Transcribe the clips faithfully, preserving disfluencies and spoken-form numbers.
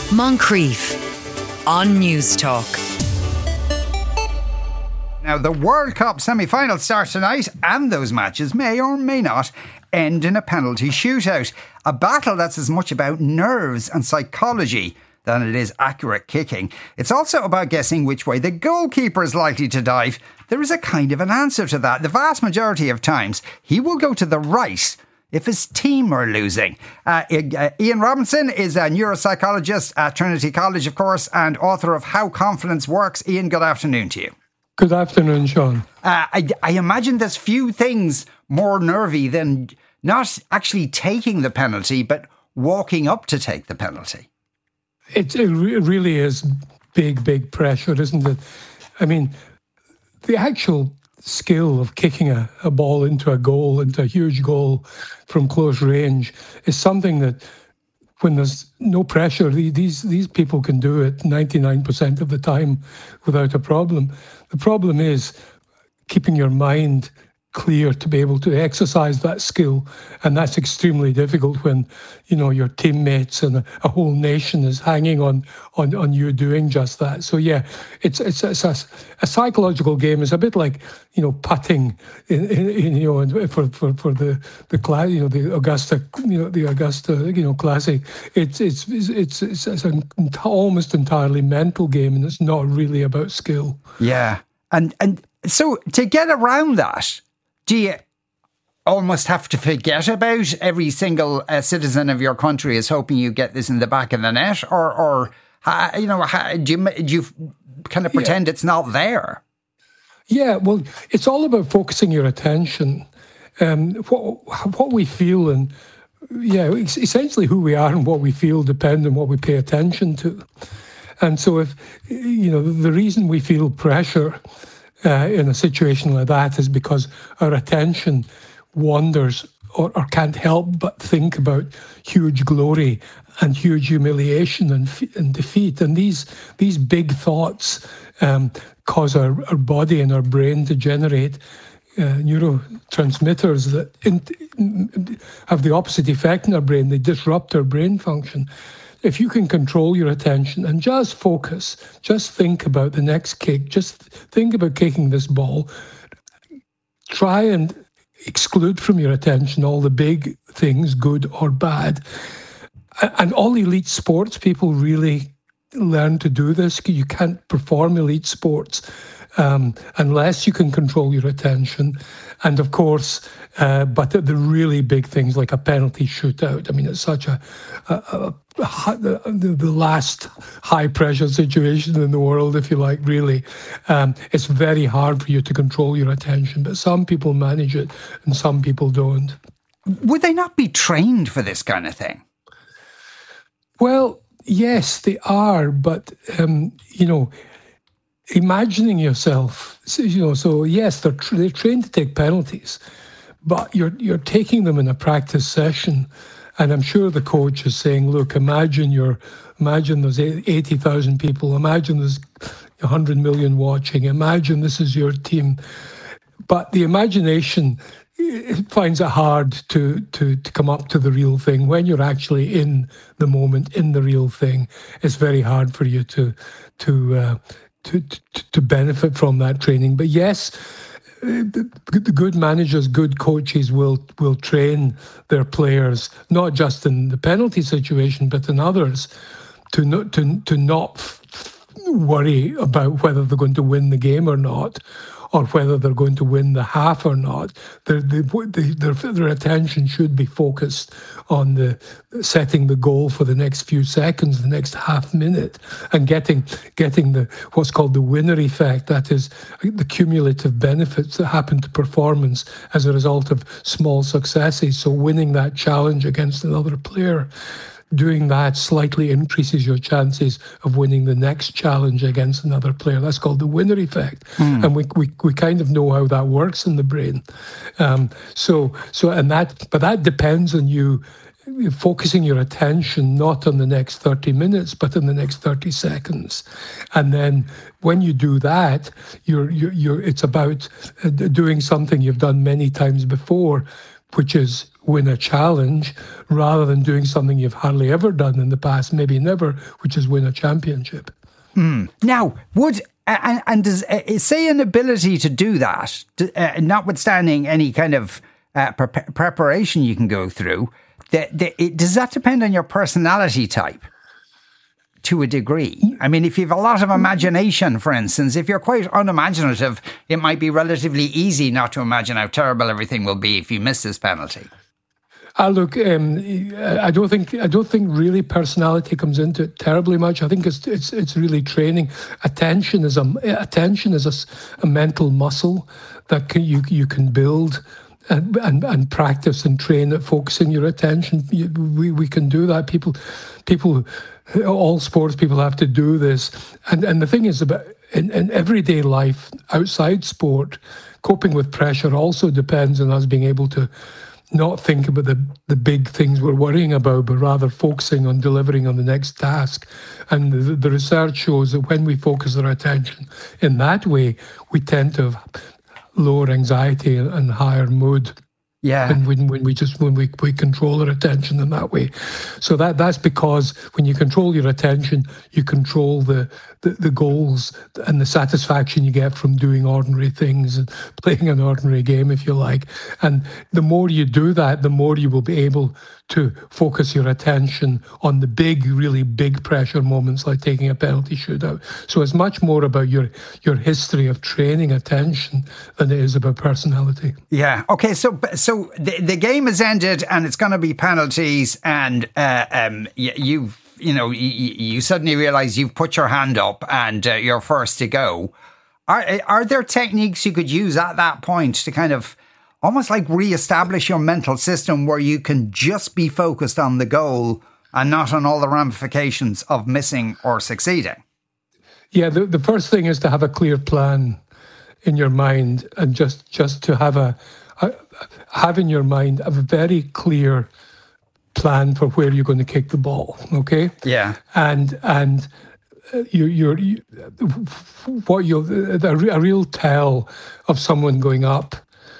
Moncrief on News Talk. Now, the World Cup semi-final starts tonight, and those matches may or may not end in a penalty shootout. A battle that's as much about nerves and psychology than it is accurate kicking. It's also about guessing which way the goalkeeper is likely to dive. There is a kind of an answer to that. The vast majority of times, he will go to the right if his team are losing. Uh, Ian Robinson is a neuropsychologist at Trinity College, of course, and author of How Confidence Works. Ian, good afternoon to you. Good afternoon, Sean. Uh, I, I imagine there's few things more nervy than not actually taking the penalty, but walking up to take the penalty. It, it really is big, big pressure, isn't it? I mean, the actual skill of kicking a, a ball into a goal, into a huge goal from close range, is something that when there's no pressure, these these people can do it ninety-nine percent of the time without a problem. The problem is keeping your mind clear to be able to exercise that skill, and that's extremely difficult when, you know, your teammates and a, a whole nation is hanging on, on on you doing just that. So yeah, it's it's, it's a, a psychological game. It's a bit like, you know, putting in, in, in you know for for for the the class, you know, the Augusta, you know, the Augusta, you know, Classic. It's it's it's it's, it's an almost entirely mental game, and it's not really about skill. Yeah, and and so to get around that, do you almost have to forget about every single uh, citizen of your country is hoping you get this in the back of the net? Or, or uh, you know, how, do, you, do you kind of pretend yeah. it's not there? Yeah, well, it's all about focusing your attention. Um, what, what we feel and, yeah, essentially who we are and what we feel depend on what we pay attention to. And so if, you know, the reason we feel pressure Uh, in a situation like that is because our attention wanders or, or can't help but think about huge glory and huge humiliation and, and defeat. And these these big thoughts um, cause our, our body and our brain to generate uh, neurotransmitters that in, have the opposite effect in our brain. They disrupt our brain function. If you can control your attention and just focus, just think about the next kick, just think about kicking this ball, try and exclude from your attention all the big things, good or bad. And all elite sports people really learn to do this. You can't perform elite sports um, unless you can control your attention. And of course, uh, but the, the really big things like a penalty shootout, I mean, it's such a, a, a The, the last high-pressure situation in the world, if you like, really. Um, it's very hard for you to control your attention, but some people manage it and some people don't. Would they not be trained for this kind of thing? Well, yes, they are, but, um, you know, imagining yourself, you know, so yes, they're, tra- they're trained to take penalties, but you're you're taking them in a practice session. And I'm sure the coach is saying, look, imagine you're, imagine there's eighty thousand people, imagine there's one hundred million watching, imagine this is your team. But the imagination, it finds it hard to, to, to come up to the real thing. When you're actually in the moment, in the real thing, it's very hard for you to to uh, to, to, to benefit from that training. But yes, the good managers, good coaches will will train their players, not just in the penalty situation, but in others, to not to to not worry about whether they're going to win the game or not, or whether they're going to win the half or not. Their their their attention should be focused on the setting the goal for the next few seconds, the next half minute, and getting getting the what's called the winner effect. That is the cumulative benefits that happen to performance as a result of small successes. So winning that challenge against another player, doing that slightly increases your chances of winning the next challenge against another player. That's called the winner effect. Mm. And we, we we kind of know how that works in the brain. Um, so so and that but that depends on you focusing your attention not on the next thirty minutes, but on the next thirty seconds. And then when you do that, you're you're, you're it's about doing something you've done many times before, which is win a challenge, rather than doing something you've hardly ever done in the past, maybe never, which is win a championship. Mm. Now, would and, and does uh, say an ability to do that, uh, notwithstanding any kind of uh, pre- preparation you can go through, the, the, it, does that depend on your personality type to a degree? I mean, if you have a lot of imagination, for instance, if you're quite unimaginative, it might be relatively easy not to imagine how terrible everything will be if you miss this penalty. Uh, look, um, I don't think I don't think really personality comes into it terribly much. I think it's it's it's really training. Attention is a attention is a, a mental muscle that can, you you can build and, and and practice and train at focusing your attention. You, we we can do that. People people all sports people have to do this. And and the thing is about in, in everyday life outside sport, coping with pressure also depends on us being able to not think about the, the big things we're worrying about, but rather focusing on delivering on the next task. And the, the research shows that when we focus our attention in that way, we tend to have lower anxiety and, and higher mood. Yeah. And when, when we just when we, we control our attention in that way. So that that's because when you control your attention, you control the, the, the goals and the satisfaction you get from doing ordinary things and playing an ordinary game, if you like. And the more you do that, the more you will be able to focus your attention on the big, really big pressure moments like taking a penalty shootout. So it's much more about your your history of training attention than it is about personality. Yeah. Okay. So so. So the, the game has ended and it's going to be penalties, and uh, um, you, you've, you know, you, you suddenly realise you've put your hand up and uh, you're first to go. Are, are there techniques you could use at that point to kind of almost like re-establish your mental system where you can just be focused on the goal and not on all the ramifications of missing or succeeding? Yeah, the, the first thing is to have a clear plan in your mind, and just, just to have a have in your mind a very clear plan for where you're going to kick the ball. Okay. Yeah. And and you you're you, what you a real tell of someone going up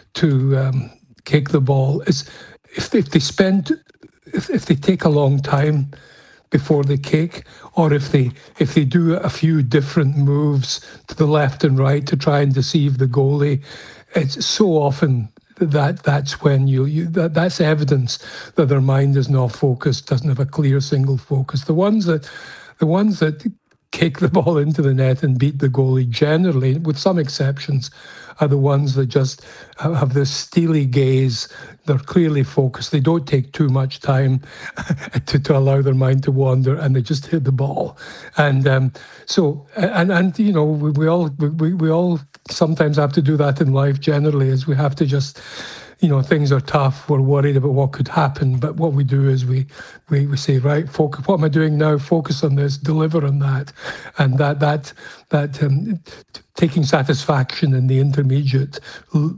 to um, kick the ball is if if they spend if if they take a long time before they kick, or if they if they do a few different moves to the left and right to try and deceive the goalie. It's so often that that's when you, you that that's evidence that their mind is not focused, doesn't have a clear single focus. The ones that the ones that kick the ball into the net and beat the goalie, generally, with some exceptions, are the ones that just have this steely gaze. They're clearly focused. They don't take too much time to, to allow their mind to wander, and they just hit the ball. And um, so, and and you know, we, we all we, we all sometimes have to do that in life. Generally, is we have to just, you know, things are tough. We're worried about what could happen, but what we do is we we, we say, right, focus. What am I doing now? Focus on this. Deliver on that, and that that that. Um, taking satisfaction in the intermediate, l-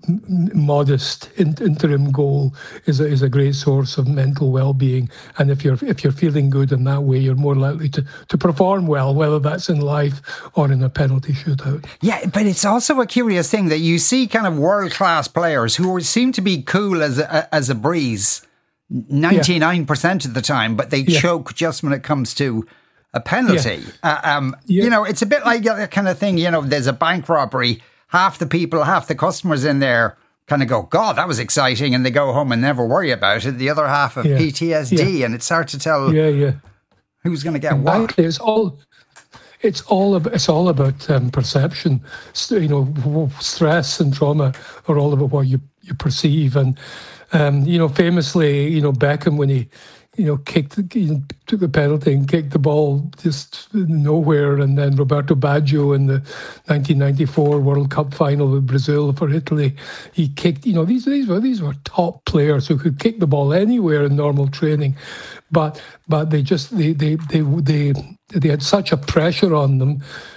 modest in- interim goal is a, is a great source of mental well-being. And if you're if you're feeling good in that way, you're more likely to, to perform well, whether that's in life or in a penalty shootout. Yeah, but it's also a curious thing that you see kind of world-class players who seem to be cool as a, as a breeze ninety-nine percent yeah. of the time, but they yeah. choke just when it comes to a penalty. Yeah. Uh, um, yeah. You know, it's a bit like that kind of thing, you know, there's a bank robbery, half the people, half the customers in there kind of go, God, that was exciting, and they go home and never worry about it. The other half of yeah. P T S D, yeah. and it's hard to tell yeah, yeah. who's going to get exactly. what. It's all, it's all about, it's all about um, perception. You know, stress and trauma are all about what you, you perceive. And, um, you know, famously, you know, Beckham, when he, you know, kicked, you know, took the penalty and kicked the ball just nowhere. And then Roberto Baggio in the nineteen ninety-four World Cup final with Brazil for Italy, he kicked, you know, these these were these were top players who could kick the ball anywhere in normal training, but but they just they they they they, they had such a pressure on them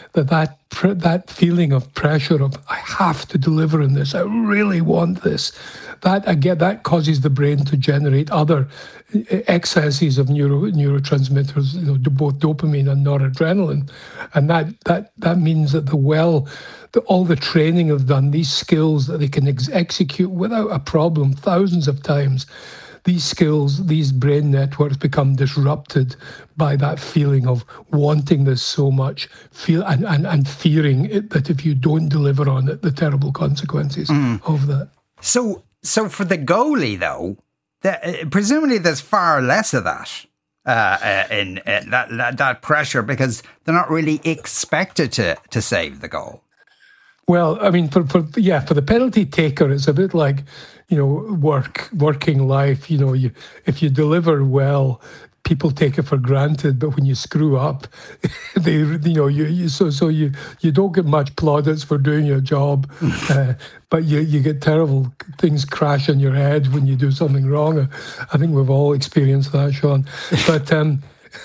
that that that feeling of pressure of I have to deliver in this, I really want this, that again that causes the brain to generate other excesses of neuro neurotransmitters, you know, both dopamine and noradrenaline, and that that that means that the well, the, all the training have done, these skills that they can ex execute without a problem thousands of times. These skills, these brain networks become disrupted by that feeling of wanting this so much, feel and, and, and fearing it, that if you don't deliver on it, the terrible consequences mm. of that. So, so for the goalie, though, the, uh, presumably there's far less of that uh, uh, in uh, that, that that pressure, because they're not really expected to to save the goal. Well, I mean, for, for yeah, for the penalty taker, it's a bit like, you know, work, working life. You know, you if you deliver well, people take it for granted, but when you screw up, they, you know, you, you so so you you don't get much plaudits for doing your job, uh, but you you get terrible things crash on your head when you do something wrong. I think we've all experienced that, Sean. But um,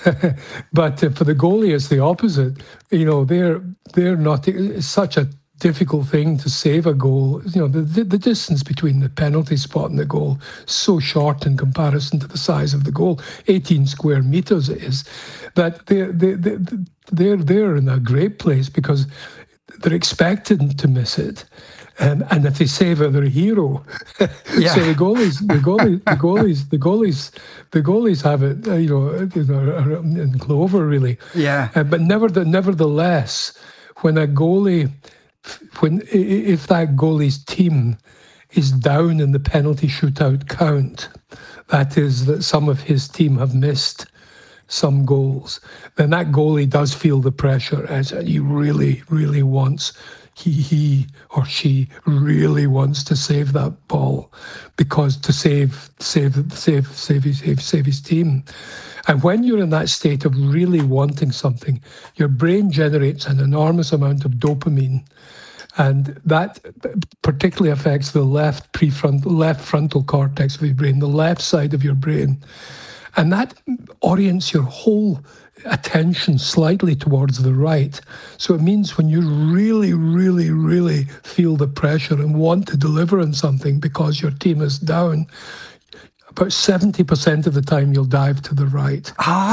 but uh, for the goalie, it's the opposite. You know, they're they're not. It's such a difficult thing to save a goal. You know, the, the the distance between the penalty spot and the goal is so short in comparison to the size of the goal, eighteen square meters it is, that they're, they're, they're, they're in a great place because they're expected to miss it. Um, and if they save it, they're a hero. Yeah. So the goalies, the goalies, the goalies, the goalies, the goalies have it, uh, you know, in clover really. Yeah. Uh, but never, nevertheless, when a goalie When if that goalie's team is down in the penalty shootout count, that is that some of his team have missed some goals, then that goalie does feel the pressure, as he really, really wants, he, he or she really wants to save that ball, because to save, save, save, save his, save, save his team. And when you're in that state of really wanting something, your brain generates an enormous amount of dopamine. And that particularly affects the left prefrontal, left frontal cortex of your brain, the left side of your brain. And that orients your whole attention slightly towards the right. So it means when you really, really, really feel the pressure and want to deliver on something because your team is down, about seventy percent of the time you'll dive to the right.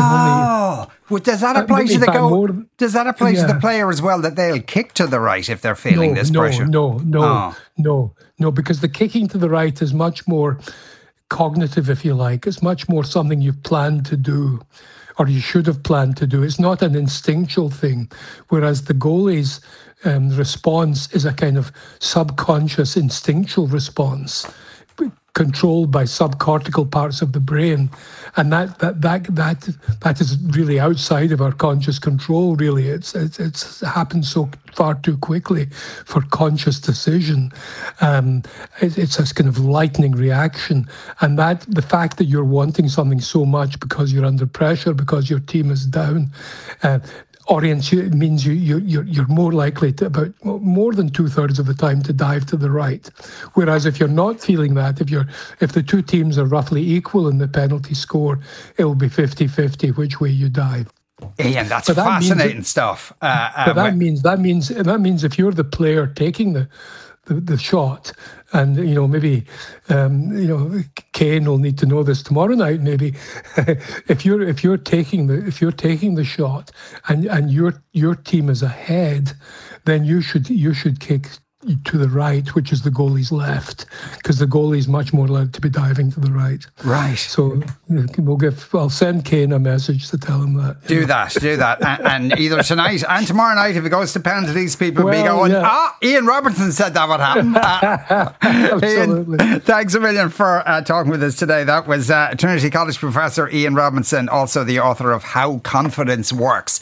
Oh, well, does that apply uh, to the goal? More, does that apply yeah. to the player as well, that they'll kick to the right if they're feeling no, this no, pressure? No, no, oh. no, no, because the kicking to the right is much more cognitive, if you like. It's much more something you've planned to do, or you should have planned to do. It's not an instinctual thing, whereas the goalie's um, response is a kind of subconscious, instinctual response, controlled by subcortical parts of the brain, and that that that that that is really outside of our conscious control. Really, it's it's, it's happened so far too quickly for conscious decision. Um, it, it's a kind of lightning reaction, and that the fact that you're wanting something so much because you're under pressure, because your team is down. Uh, orients you, it means you, you, you're, you're more likely to, about more than two-thirds of the time, to dive to the right. Whereas if you're not feeling that, if you're if the two teams are roughly equal in the penalty score, it'll be fifty fifty which way you dive. Ian, that's that fascinating that, stuff. Uh, uh, but that means that means that means if you're the player taking the The, the shot, and you know maybe um, you know Kane will need to know this tomorrow night. Maybe if you're if you're taking the if you're taking the shot and and your your team is ahead, then you should you should kick to the right, which is the goalie's left, because the goalie is much more likely to be diving to the right. Right. So we'll give. I'll send Kane a message to tell him that. Do that. Do that. And, and either tonight and tomorrow night, if it goes to penalties, people will well, be going, yeah. "Ah, Ian Robertson said that would happen." Uh, Absolutely. Ian, thanks a million for uh, talking with us today. That was uh, Trinity College professor Ian Robinson, also the author of How Confidence Works.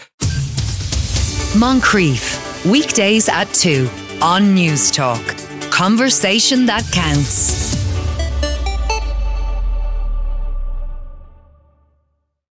Moncrief, weekdays at two on News Talk. Conversation that counts.